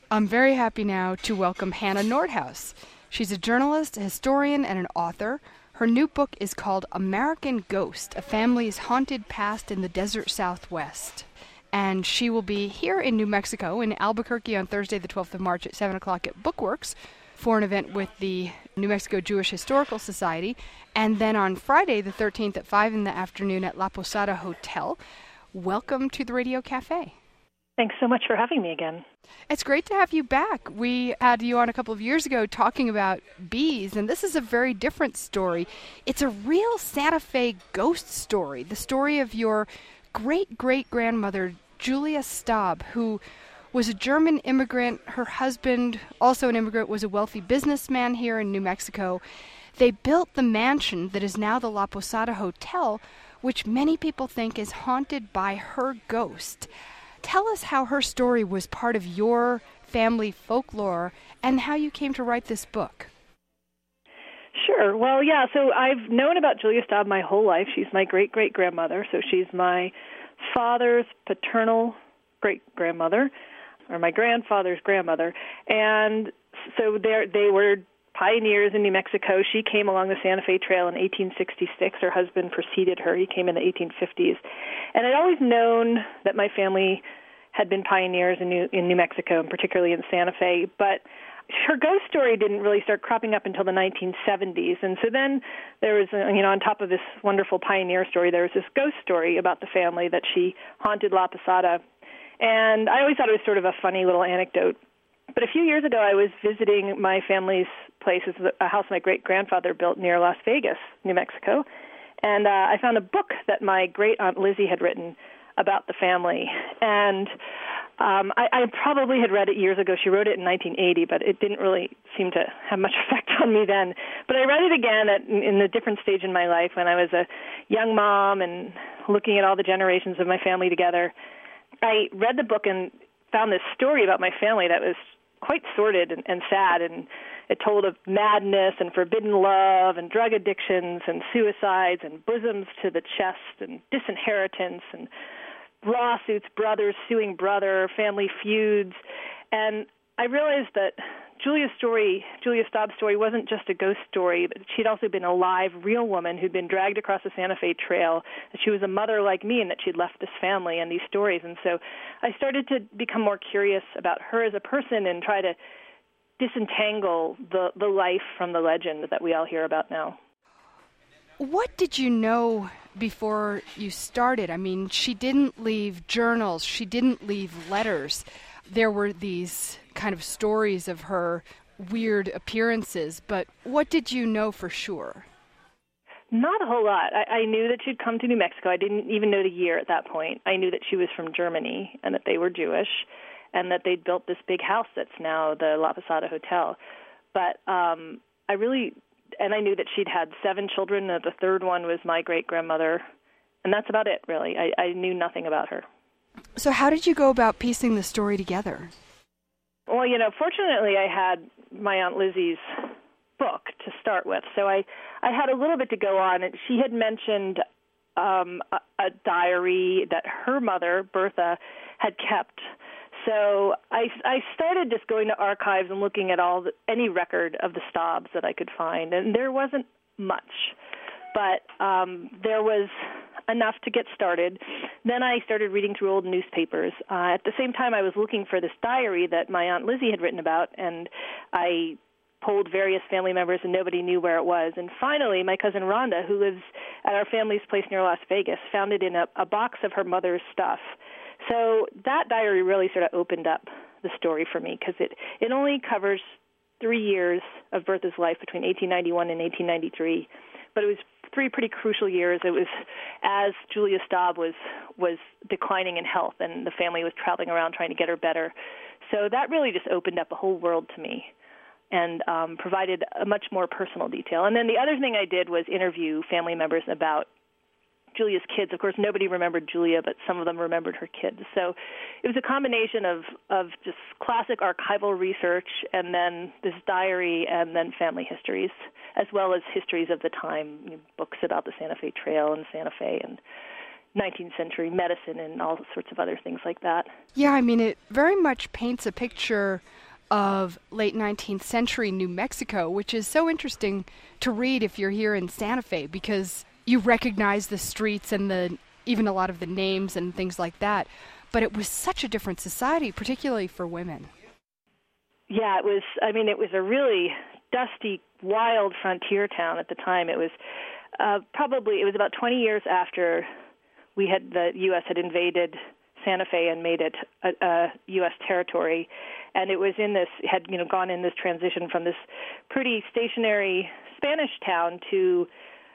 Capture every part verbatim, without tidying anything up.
I'm very happy now to welcome Hannah Nordhaus. She's a journalist, a historian, and an author. Her new book is called American Ghost, A Family's Haunted Past in the Desert Southwest. And she will be here in New Mexico, in Albuquerque, on Thursday, the twelfth of March at seven o'clock at Bookworks for an event with the New Mexico Jewish Historical Society. And then on Friday, the thirteenth, at five in the afternoon at La Posada Hotel. Welcome to the Radio Cafe. Thanks so much for having me again. It's great to have you back. We had you on a couple of years ago talking about bees, and this is a very different story. It's a real Santa Fe ghost story, the story of your great-great-grandmother, Julia Staub, who was a German immigrant. Her husband, also an immigrant, was a wealthy businessman here in New Mexico. They built the mansion that is now the La Posada Hotel, which many people think is haunted by her ghost. Tell us how her story was part of your family folklore and how you came to write this book. Sure. Well, yeah, so I've known about Julia Staub my whole life. She's my great-great-grandmother, so she's my father's paternal great-grandmother, or my grandfather's grandmother. And so they were pioneers in New Mexico. She came along the Santa Fe Trail in eighteen sixty-six. Her husband preceded her. He came in the eighteen fifties. And I'd always known that my family had been pioneers in New, in New Mexico, and particularly in Santa Fe. But her ghost story didn't really start cropping up until the nineteen seventies. And so then there was, you know, on top of this wonderful pioneer story, there was this ghost story about the family that she haunted La Posada. And I always thought it was sort of a funny little anecdote. But a few years ago, I was visiting my family's place. It's a house my great-grandfather built near Las Vegas, New Mexico. And uh, I found a book that my great-aunt Lizzie had written about the family. And um, I, I probably had read it years ago. She wrote it in nineteen eighty, but it didn't really seem to have much effect on me then. But I read it again at, in a different stage in my life when I was a young mom and looking at all the generations of my family together. I read the book and found this story about my family that was quite sordid and, and sad, and it told of madness and forbidden love and drug addictions and suicides and bosoms to the chest and disinheritance and lawsuits, brothers suing brother, family feuds. And I realized that Julia's story, Julia Staub's story, wasn't just a ghost story, but she'd also been a live, real woman who'd been dragged across the Santa Fe Trail, that she was a mother like me, and that she'd left this family and these stories. And so I started to become more curious about her as a person and try to disentangle the, the life from the legend that we all hear about now. What did you know before you started? I mean, she didn't leave journals. She didn't leave letters. There were these kind of stories of her weird appearances, but what did you know for sure? Not a whole lot. I, I knew that she'd come to New Mexico. I didn't even know the year at that point. I knew that she was from Germany and that they were Jewish and that they'd built this big house that's now the La Posada Hotel. But um, I really, and I knew that she'd had seven children, and the third one was my great-grandmother, and that's about it, really. I, I knew nothing about her. So how did you go about piecing the story together? Well, you know, fortunately I had my Aunt Lizzie's book to start with, so I, I had a little bit to go on. And she had mentioned um, a, a diary that her mother, Bertha, had kept. So I, I started just going to archives and looking at all the, any record of the Staubs that I could find, and there wasn't much. But um, there was enough to get started. Then I started reading through old newspapers. Uh, at the same time, I was looking for this diary that my Aunt Lizzie had written about, and I polled various family members, and nobody knew where it was. And finally, my cousin Rhonda, who lives at our family's place near Las Vegas, found it in a, a box of her mother's stuff. So that diary really sort of opened up the story for me, because it, it only covers three years of Bertha's life between eighteen ninety-one and eighteen ninety-three. But it was three pretty crucial years. It was as Julia Staub was was declining in health, and the family was traveling around trying to get her better. So that really just opened up a whole world to me and um, provided a much more personal detail. And then the other thing I did was interview family members about Julia's kids. Of course, nobody remembered Julia, but some of them remembered her kids. So it was a combination of, of just classic archival research and then this diary and then family histories, as well as histories of the time, you know, books about the Santa Fe Trail and Santa Fe and nineteenth century medicine and all sorts of other things like that. Yeah, I mean, it very much paints a picture of late nineteenth century New Mexico, which is so interesting to read if you're here in Santa Fe, because you recognize the streets and the even a lot of the names and things like that. But it was such a different society, particularly for women. Yeah, it was, I mean, it was a really dusty, wild frontier town at the time. It was uh, probably, it was about twenty years after we had, the U S had invaded Santa Fe and made it a, a U S territory. And it was in this, had, you know, gone in this transition from this pretty stationary Spanish town to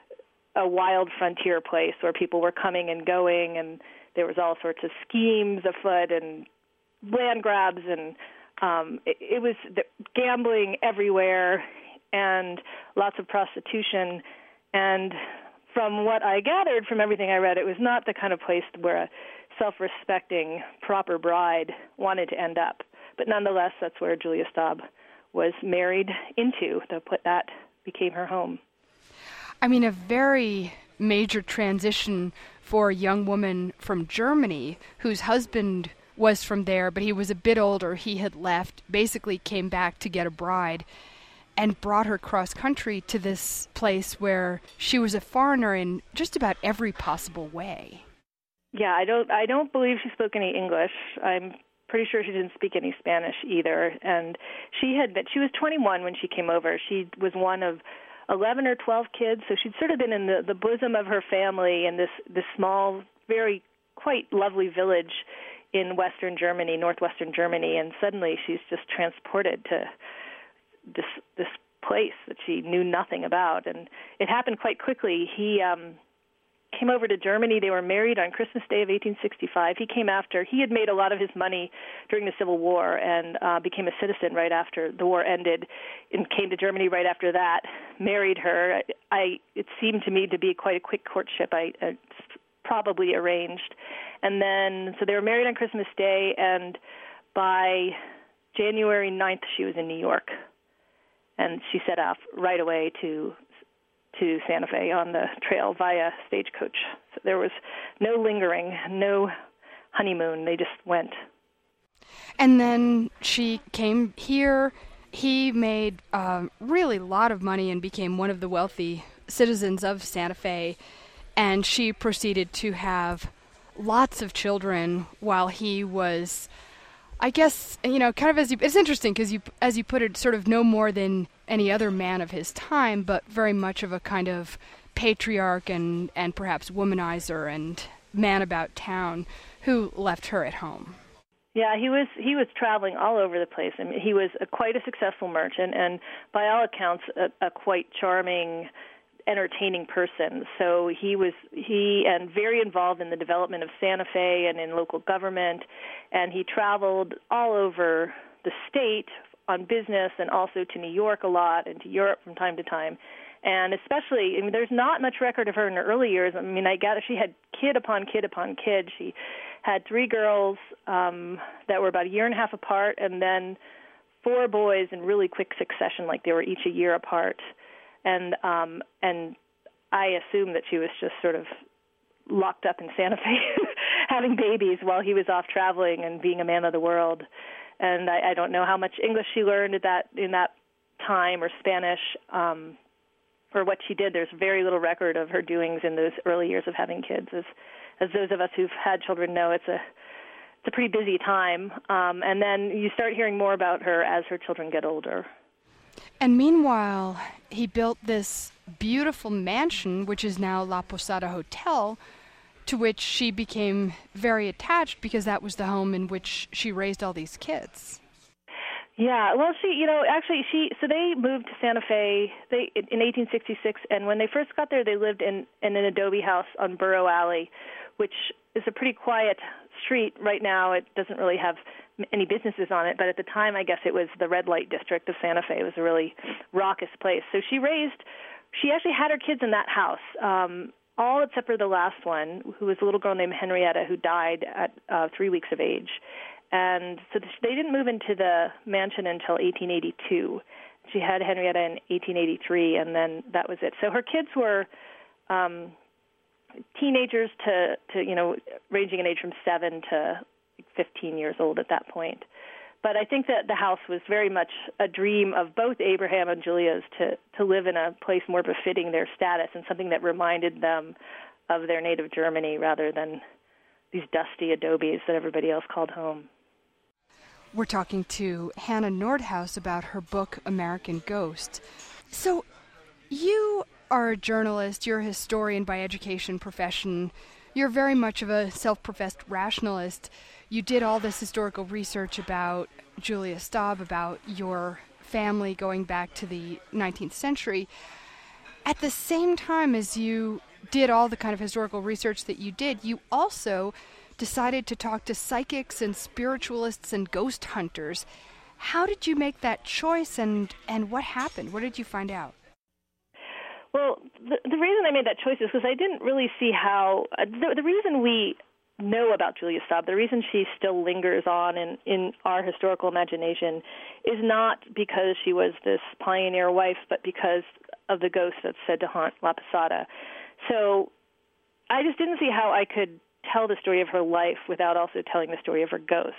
a wild frontier place where people were coming and going, and there was all sorts of schemes afoot and land grabs, and um, it, it was the, gambling everywhere and lots of prostitution. And from what I gathered from everything I read, it was not the kind of place where a self-respecting, proper bride wanted to end up. But nonetheless, that's where Julia Staub was married into. That became her home. I mean, a very major transition for a young woman from Germany whose husband was from there, but he was a bit older. He had left, basically came back to get a bride, and brought her cross-country to this place where she was a foreigner in just about every possible way. Yeah, I don't I don't believe she spoke any English. I'm pretty sure she didn't speak any Spanish either. And she had been, she was twenty-one when she came over. She was one of eleven or twelve kids, so she'd sort of been in the, the bosom of her family in this, this small, very quite lovely village in western Germany, northwestern Germany, and suddenly she's just transported to this this place that she knew nothing about. And it happened quite quickly. He um, came over to Germany. They were married on Christmas Day of eighteen sixty-five. He came after, he had made a lot of his money during the Civil War and uh, became a citizen right after the war ended, and came to Germany right after that, married her. I, it seemed to me to be quite a quick courtship. I, I probably arranged. And then, so they were married on Christmas Day, and by January ninth, she was in New York. And she set off right away to to Santa Fe on the trail via stagecoach. So there was no lingering, no honeymoon. They just went. And then she came here. He made a really lot of money and became one of the wealthy citizens of Santa Fe. And she proceeded to have lots of children while he was, I guess, you know, kind of as you, it's interesting because you, as you put it, sort of no more than any other man of his time, but very much of a kind of patriarch and, and perhaps womanizer and man about town who left her at home. Yeah, he was he was traveling all over the place. I mean, he was a, quite a successful merchant, and by all accounts, a, a quite charming, entertaining person. So he was he and very involved in the development of Santa Fe and in local government, and he traveled all over the state on business and also to New York a lot and to Europe from time to time. And especially, I mean, there's not much record of her in her early years. I mean, I gather she had kid upon kid upon kid. She had three girls um, that were about a year and a half apart, and then four boys in really quick succession, like they were each a year apart. And um, and I assume that she was just sort of locked up in Santa Fe having babies while he was off traveling and being a man of the world. And I, I don't know how much English she learned at that in that time, or Spanish, um, or what she did. There's very little record of her doings in those early years of having kids. As, as those of us who've had children know, it's a it's a pretty busy time. Um, and then you start hearing more about her as her children get older. And meanwhile, he built this beautiful mansion, which is now La Posada Hotel, to which she became very attached because that was the home in which she raised all these kids. Yeah, well, she, you know, actually, she, so they moved to Santa Fe they, in eighteen sixty-six, and when they first got there, they lived in, in an adobe house on Burrow Alley, which is a pretty quiet street right now. It doesn't really have any businesses on it, but at the time, I guess it was the red light district of Santa Fe. It was a really raucous place. So she raised, she actually had her kids in that house, um, all except for the last one, who was a little girl named Henrietta, who died at uh, three weeks of age. And so they didn't move into the mansion until eighteen eighty-two. She had Henrietta in eighteen eighty-three, and then that was it. So her kids were um, teenagers to, to, you know, ranging in age from seven to fifteen years old at that point. But I think that the house was very much a dream of both Abraham and Julia's to, to live in a place more befitting their status and something that reminded them of their native Germany rather than these dusty adobes that everybody else called home. We're talking to Hannah Nordhaus about her book, American Ghost. So you are a journalist, you're a historian by education, profession. You're very much of a self-professed rationalist. You did all this historical research about Julia Staub, about your family going back to the nineteenth century. At the same time as you did all the kind of historical research that you did, you also decided to talk to psychics and spiritualists and ghost hunters. How did you make that choice, and, and what happened? What did you find out? Well, the, the reason I made that choice is because I didn't really see how uh, the, the reason we know about Julia Staub, the reason she still lingers on in, in our historical imagination is not because she was this pioneer wife, but because of the ghost that's said to haunt La Posada. So I just didn't see how I could tell the story of her life without also telling the story of her ghost.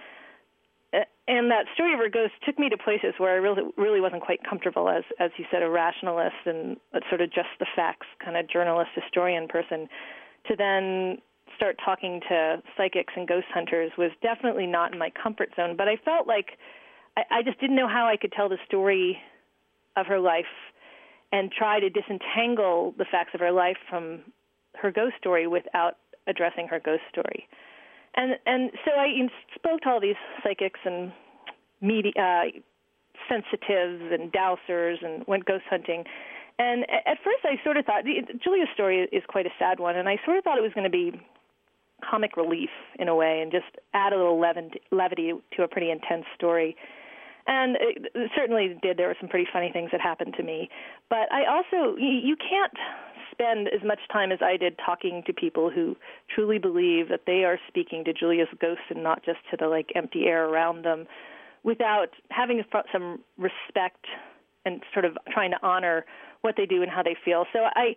And that story of her ghost took me to places where I really, really wasn't quite comfortable as, as you said, a rationalist and a sort of just the facts kind of journalist, historian person. To then start talking to psychics and ghost hunters was definitely not in my comfort zone. But I felt like I, I just didn't know how I could tell the story of her life and try to disentangle the facts of her life from her ghost story without addressing her ghost story. And and so I spoke to all these psychics and media, uh, sensitives and dowsers and went ghost hunting. And at first I sort of thought, Julia's story is quite a sad one, and I sort of thought it was going to be comic relief in a way and just add a little levity to a pretty intense story. And it certainly did. There were some pretty funny things that happened to me. But I also, you can't spend as much time as I did talking to people who truly believe that they are speaking to Julia's ghost and not just to the like empty air around them, without having some respect and sort of trying to honor what they do and how they feel. So I,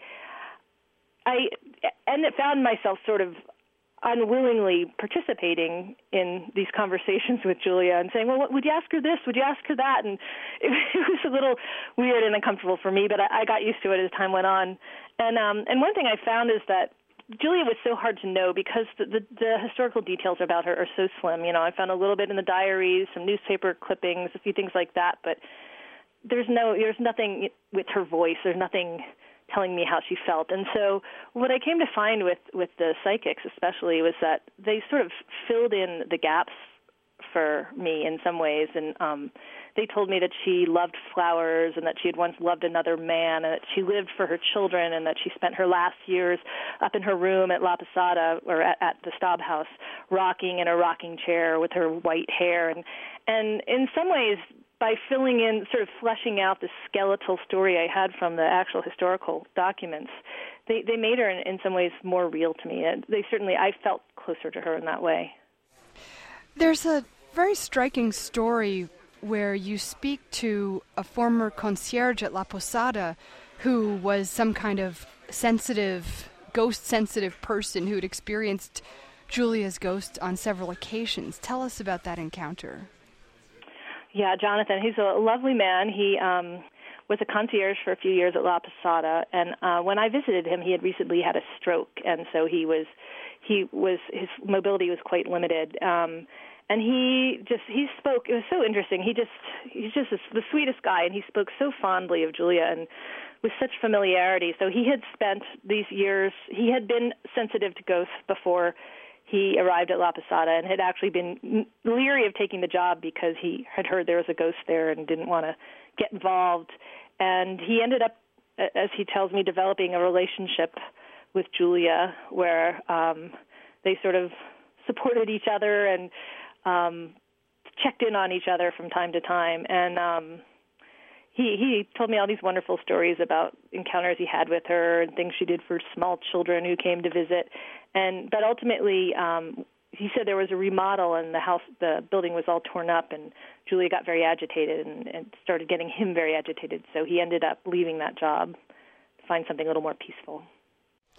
I, and found myself sort of unwillingly participating in these conversations with Julia and saying, well, what, would you ask her this? Would you ask her that? And it, it was a little weird and uncomfortable for me, but I, I got used to it as time went on. And um, and one thing I found is that Julia was so hard to know because the, the, the historical details about her are so slim. You know, I found a little bit in the diaries, some newspaper clippings, a few things like that, but there's no, there's nothing with her voice. There's nothing telling me how she felt. And so what I came to find with, with the psychics especially was that they sort of filled in the gaps for me in some ways. And um, they told me that she loved flowers and that she had once loved another man and that she lived for her children and that she spent her last years up in her room at La Posada or at, at the Staub house rocking in a rocking chair with her white hair. And, and in some ways, by filling in, sort of fleshing out the skeletal story I had from the actual historical documents, they, they made her in, in some ways more real to me. And they certainly, I felt closer to her in that way. There's a very striking story where you speak to a former concierge at La Posada who was some kind of sensitive, ghost-sensitive person who had experienced Julia's ghost on several occasions. Tell us about that encounter. Yeah, Jonathan, he's a lovely man. He um, was a concierge for a few years at La Posada, and uh, when I visited him, he had recently had a stroke, and so he was, he was, his mobility was quite limited. Um, and he just, he spoke, it was so interesting. He just, he's just the sweetest guy, and he spoke so fondly of Julia and with such familiarity. So he had spent these years, he had been sensitive to ghosts before he arrived at La Posada and had actually been leery of taking the job because he had heard there was a ghost there and didn't want to get involved. And he ended up, as he tells me, developing a relationship with Julia where um, they sort of supported each other and um, checked in on each other from time to time. And um, he, he told me all these wonderful stories about encounters he had with her and things she did for small children who came to visit. And but ultimately, um, he said there was a remodel and the house, the building was all torn up, and Julia got very agitated and, and started getting him very agitated. So he ended up leaving that job to find something a little more peaceful.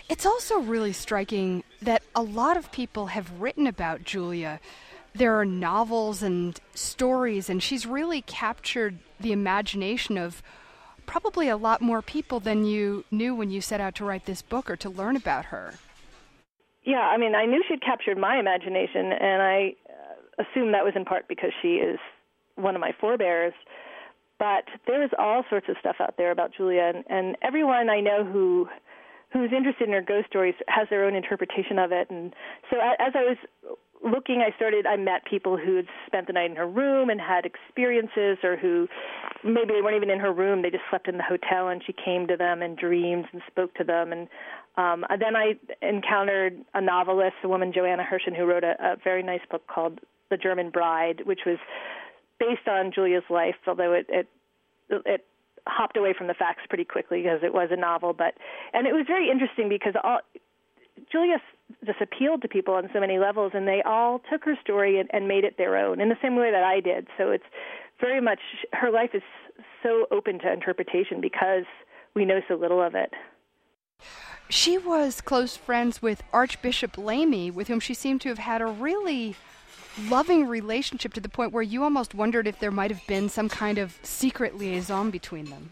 It's also really striking that a lot of people have written about Julia. There are novels and stories, and she's really captured the imagination of probably a lot more people than you knew when you set out to write this book or to learn about her. Yeah, I mean, I knew she'd captured my imagination, and I uh, assumed that was in part because she is one of my forebears. But there is all sorts of stuff out there about Julia, and, and everyone I know who who's interested in her ghost stories has their own interpretation of it. And so as I was looking, I started, I met people who had spent the night in her room and had experiences, or who maybe they weren't even in her room, they just slept in the hotel and she came to them in dreams and spoke to them. And um, then I encountered a novelist, a woman, Joanna Hirschen, who wrote a, a very nice book called The German Bride, which was based on Julia's life, although it, it, it hopped away from the facts pretty quickly because it was a novel. But and it was very interesting because all, Julia just appealed to people on so many levels, and they all took her story and, and made it their own in the same way that I did. So it's very much, her life is so open to interpretation because we know so little of it. She was close friends with Archbishop Lamy, with whom she seemed to have had a really loving relationship to the point where you almost wondered if there might have been some kind of secret liaison between them.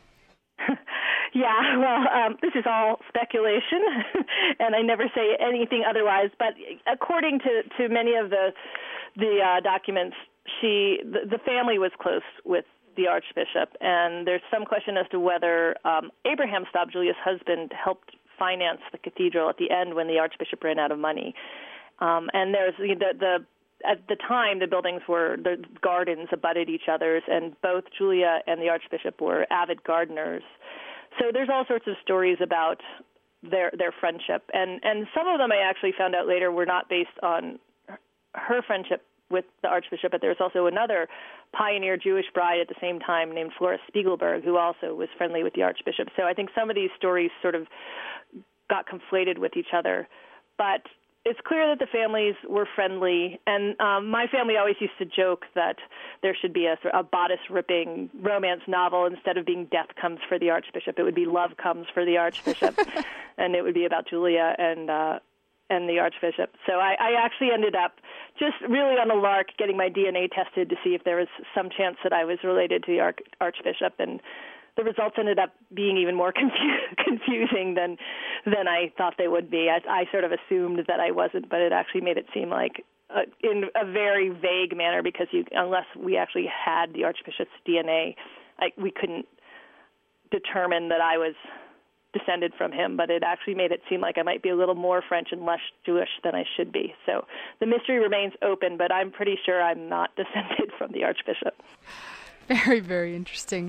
Yeah, well, um, this is all speculation, and I never say anything otherwise. But according to, to many of the the uh, documents, she the, the family was close with the Archbishop, and there's some question as to whether um, Abraham Staub, Julia's husband, helped finance the cathedral at the end when the Archbishop ran out of money. Um, and there's the, the at the time the buildings were the gardens abutted each other's, and both Julia and the Archbishop were avid gardeners. So there's all sorts of stories about their their friendship, and and some of them I actually found out later were not based on her friendship with the Archbishop, but there was also another pioneer Jewish bride at the same time named Flora Spiegelberg, who also was friendly with the Archbishop. So I think some of these stories sort of got conflated with each other, but it's clear that the families were friendly, and um, my family always used to joke that there should be a, a bodice-ripping romance novel. Instead of being death comes for the Archbishop, it would be love comes for the Archbishop, and it would be about Julia and uh, and the Archbishop. So I, I actually ended up just really on a lark getting my D N A tested to see if there was some chance that I was related to the Arch- Archbishop, and the results ended up being even more confu- confusing than than I thought they would be. I, I sort of assumed that I wasn't, but it actually made it seem like, uh, in a very vague manner, because you, unless we actually had the Archbishop's D N A, I, we couldn't determine that I was descended from him, but it actually made it seem like I might be a little more French and less Jewish than I should be. So the mystery remains open, but I'm pretty sure I'm not descended from the Archbishop. Very, very interesting.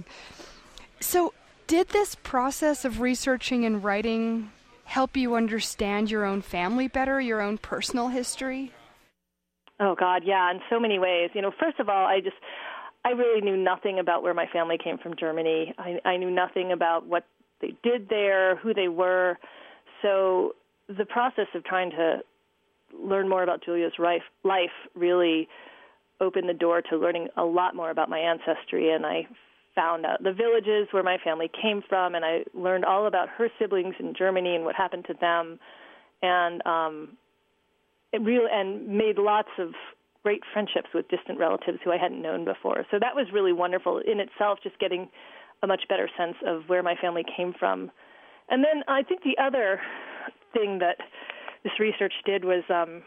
So did this process of researching and writing help you understand your own family better, your own personal history? Oh, God, yeah, in so many ways. You know, first of all, I just, I really knew nothing about where my family came from, Germany. I, I knew nothing about what they did there, who they were. So the process of trying to learn more about Julia's life, life really opened the door to learning a lot more about my ancestry, and I found out the villages where my family came from, and I learned all about her siblings in Germany and what happened to them, and um, it really and made lots of great friendships with distant relatives who I hadn't known before. So that was really wonderful in itself, just getting a much better sense of where my family came from. And then I think the other thing that this research did was um,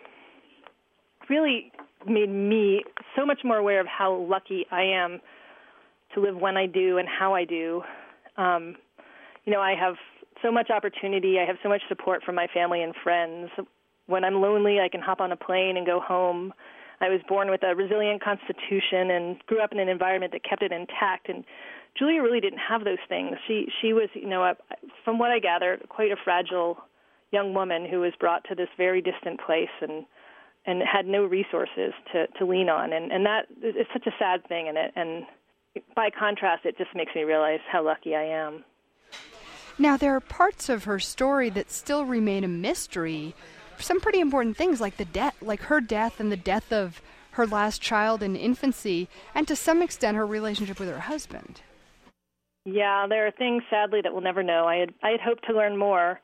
really made me so much more aware of how lucky I am to live when I do and how I do. Um, you know, I have so much opportunity. I have so much support from my family and friends. When I'm lonely, I can hop on a plane and go home. I was born with a resilient constitution and grew up in an environment that kept it intact. And Julia really didn't have those things. She she was, you know, a, from what I gather, quite a fragile young woman who was brought to this very distant place and and had no resources to, to lean on. And, and that is such a sad thing. And it and by contrast, it just makes me realize how lucky I am. Now, there are parts of her story that still remain a mystery. Some pretty important things, like the death, like her death and the death of her last child in infancy, and to some extent her relationship with her husband. Yeah, there are things, sadly, that we'll never know. I had I had hoped to learn more.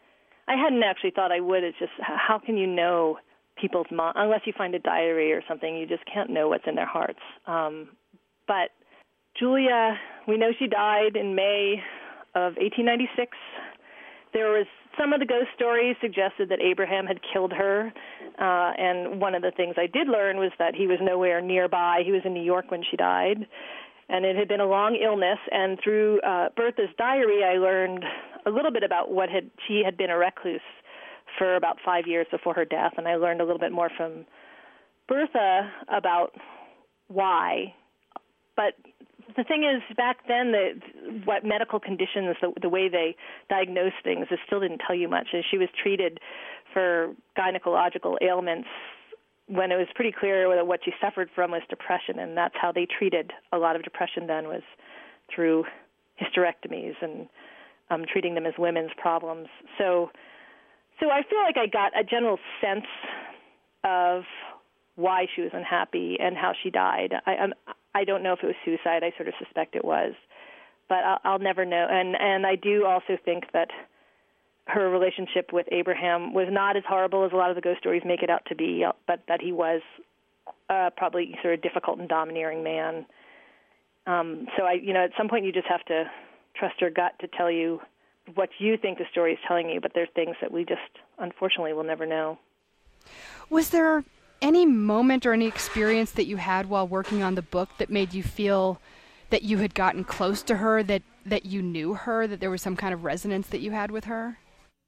I hadn't actually thought I would. It's just, how can you know people's minds? Unless you find a diary or something, you just can't know what's in their hearts. Um, but Julia, we know she died in May of eighteen ninety-six. There was some of the ghost stories suggested that Abraham had killed her, uh, and one of the things I did learn was that he was nowhere nearby. He was in New York when she died, and it had been a long illness. And through uh, Bertha's diary, I learned a little bit about what had she had been a recluse for about five years before her death, and I learned a little bit more from Bertha about why. But the thing is, back then, the, what medical conditions, the, the way they diagnosed things, it still didn't tell you much. And she was treated for gynecological ailments when it was pretty clear that what she suffered from was depression, and that's how they treated a lot of depression then, was through hysterectomies and um, treating them as women's problems. So, so I feel like I got a general sense of why she was unhappy and how she died. I, I'm, I don't know if it was suicide. I sort of suspect it was, but I'll, I'll never know. And and I do also think that her relationship with Abraham was not as horrible as a lot of the ghost stories make it out to be, but that he was uh, probably sort of difficult and domineering man. Um, so I, you know, at some point you just have to trust your gut to tell you what you think the story is telling you. But there's things that we just unfortunately will never know. Was there any moment or any experience that you had while working on the book that made you feel that you had gotten close to her, that, that you knew her, that there was some kind of resonance that you had with her?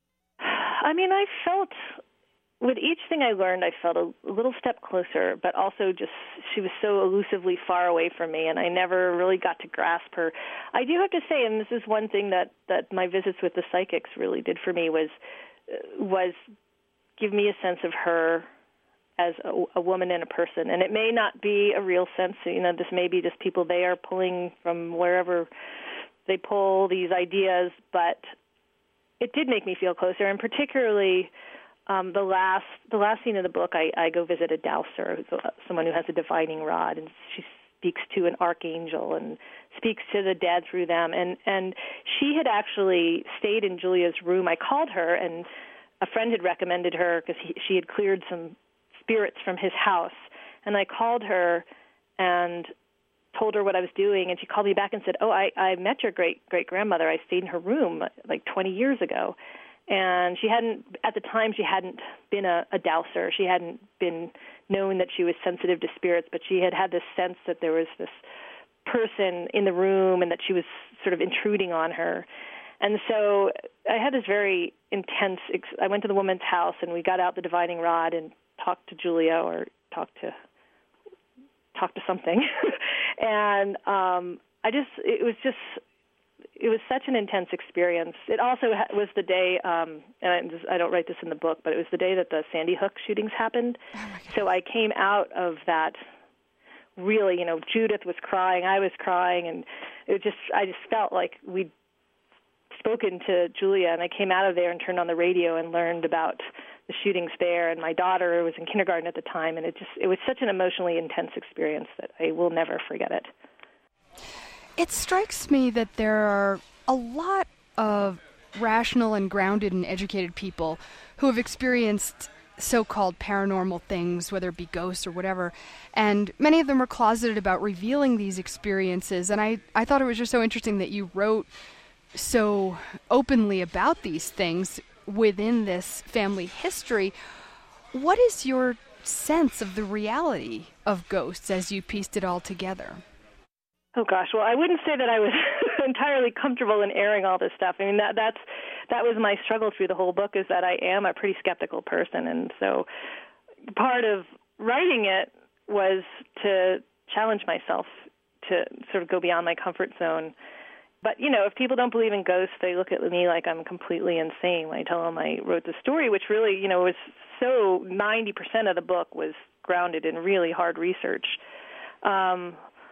I mean, I felt, with each thing I learned, I felt a, a little step closer, but also just she was so elusively far away from me, and I never really got to grasp her. I do have to say, and this is one thing that, that my visits with the psychics really did for me, was was give me a sense of her as a, a woman and a person. And it may not be a real sense, you know, this may be just people they are pulling from wherever they pull these ideas, but it did make me feel closer. And particularly um, the last the last scene of the book, I, I go visit a dowser, who's a, someone who has a divining rod, and she speaks to an archangel and speaks to the dead through them. And, and she had actually stayed in Julia's room. I called her, and a friend had recommended her because she had cleared some spirits from his house, and I called her and told her what I was doing, and she called me back and said, oh, I, I met your great-great-grandmother. I stayed in her room like twenty years ago. And she hadn't, at the time, she hadn't been a, a dowser. She hadn't been known that she was sensitive to spirits, but she had had this sense that there was this person in the room and that she was sort of intruding on her. And so I had this very intense, I went to the woman's house, and we got out the divining rod and talked to Julia, or talked to talk to something. and um, I just, it was just, it was such an intense experience. It also ha- was the day, um, and I, just, I don't write this in the book, but it was the day that the Sandy Hook shootings happened. Oh so I came out of that really, you know, Judith was crying, I was crying, and it just, I just felt like we'd spoken to Julia, and I came out of there and turned on the radio and learned about the shootings there, and my daughter was in kindergarten at the time, and it just, it was such an emotionally intense experience that I will never forget it. It strikes me that there are a lot of rational and grounded and educated people who have experienced so-called paranormal things, whether it be ghosts or whatever, and many of them are closeted about revealing these experiences, and I, I thought it was just so interesting that you wrote so openly about these things within this family history. What is your sense of the reality of ghosts as you pieced it all together? Oh gosh, well, I wouldn't say that I was entirely comfortable in airing all this stuff. I mean, that that's that was my struggle through the whole book, is that I am a pretty skeptical person, and so part of writing it was to challenge myself to sort of go beyond my comfort zone. But, you know, if people don't believe in ghosts, they look at me like I'm completely insane when I tell them I wrote the story, which really, you know, was so ninety percent of the book was grounded in really hard research. Um,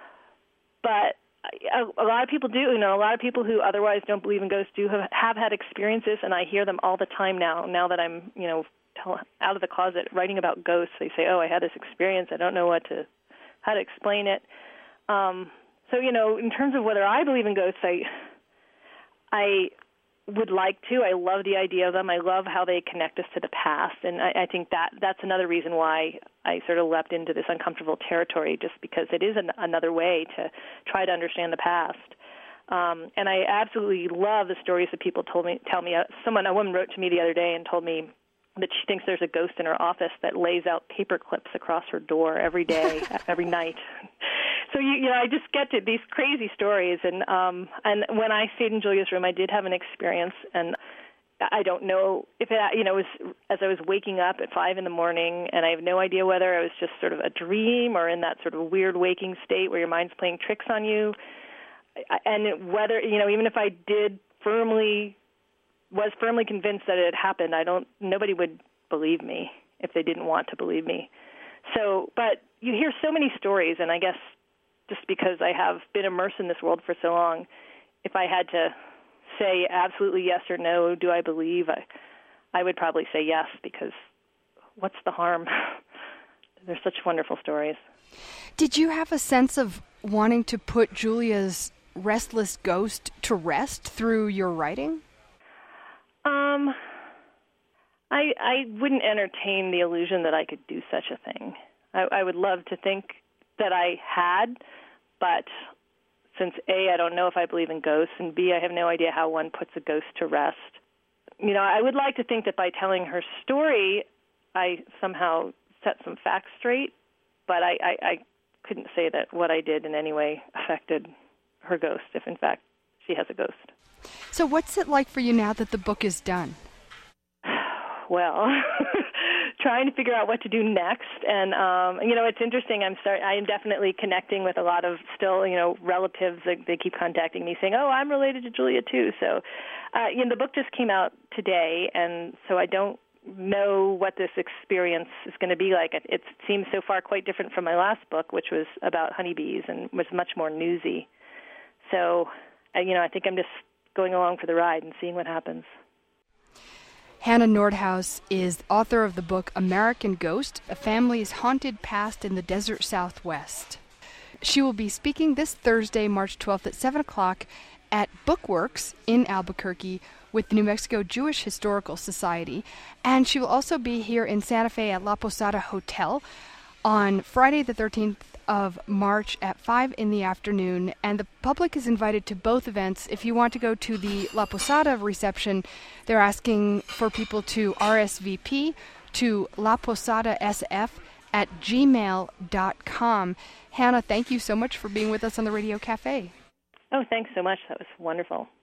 but a, a lot of people do, you know, a lot of people who otherwise don't believe in ghosts do have, have had experiences, and I hear them all the time now, now that I'm, you know, tell, out of the closet writing about ghosts. They say, oh, I had this experience. I don't know what to, how to explain it. Um So, you know, in terms of whether I believe in ghosts, I, I, would like to. I love the idea of them. I love how they connect us to the past, and I, I think that that's another reason why I sort of leapt into this uncomfortable territory, just because it is an, another way to try to understand the past. Um, and I absolutely love the stories that people told me. Tell me, uh, someone, a woman wrote to me the other day and told me that she thinks there's a ghost in her office that lays out paper clips across her door every day, every night. So you, you know, I just get to these crazy stories, and um, and when I stayed in Julia's room, I did have an experience, and I don't know if it, you know, it was as I was waking up at five in the morning, and I have no idea whether it was just sort of a dream or in that sort of weird waking state where your mind's playing tricks on you, and whether, you know, even if I did firmly was firmly convinced that it had happened, I don't. Nobody would believe me if they didn't want to believe me. So, but you hear so many stories, and I guess just because I have been immersed in this world for so long, if I had to say absolutely yes or no, do I believe, I, I would probably say yes, because what's the harm? They're such wonderful stories. Did you have a sense of wanting to put Julia's restless ghost to rest through your writing? Um, I I wouldn't entertain the illusion that I could do such a thing. I, I would love to think that I had, but since A, I don't know if I believe in ghosts, and B, I have no idea how one puts a ghost to rest. You know, I would like to think that by telling her story, I somehow set some facts straight, but I, I, I couldn't say that what I did in any way affected her ghost, if in fact she has a ghost. So what's it like for you now that the book is done? Well, trying to figure out what to do next, and um, you know, it's interesting. I'm start. I am definitely connecting with a lot of still, you know, relatives. That they keep contacting me saying, "Oh, I'm related to Julia too." So, uh, you know, the book just came out today, and so I don't know what this experience is going to be like. It, it seems so far quite different from my last book, which was about honeybees and was much more newsy. So, uh, you know, I think I'm just going along for the ride and seeing what happens. Hannah Nordhaus is author of the book American Ghost, A Family's Haunted Past in the Desert Southwest. She will be speaking this Thursday, March twelfth at seven o'clock at Bookworks in Albuquerque with the New Mexico Jewish Historical Society. And she will also be here in Santa Fe at La Posada Hotel on Friday the thirteenth of March at five in the afternoon, and the public is invited to both events. If you want to go to the La Posada reception, they're asking for people to R S V P to laposadasf at gmail dot com. Hannah, thank you so much for being with us on the Radio Cafe. Oh, thanks so much. That was wonderful.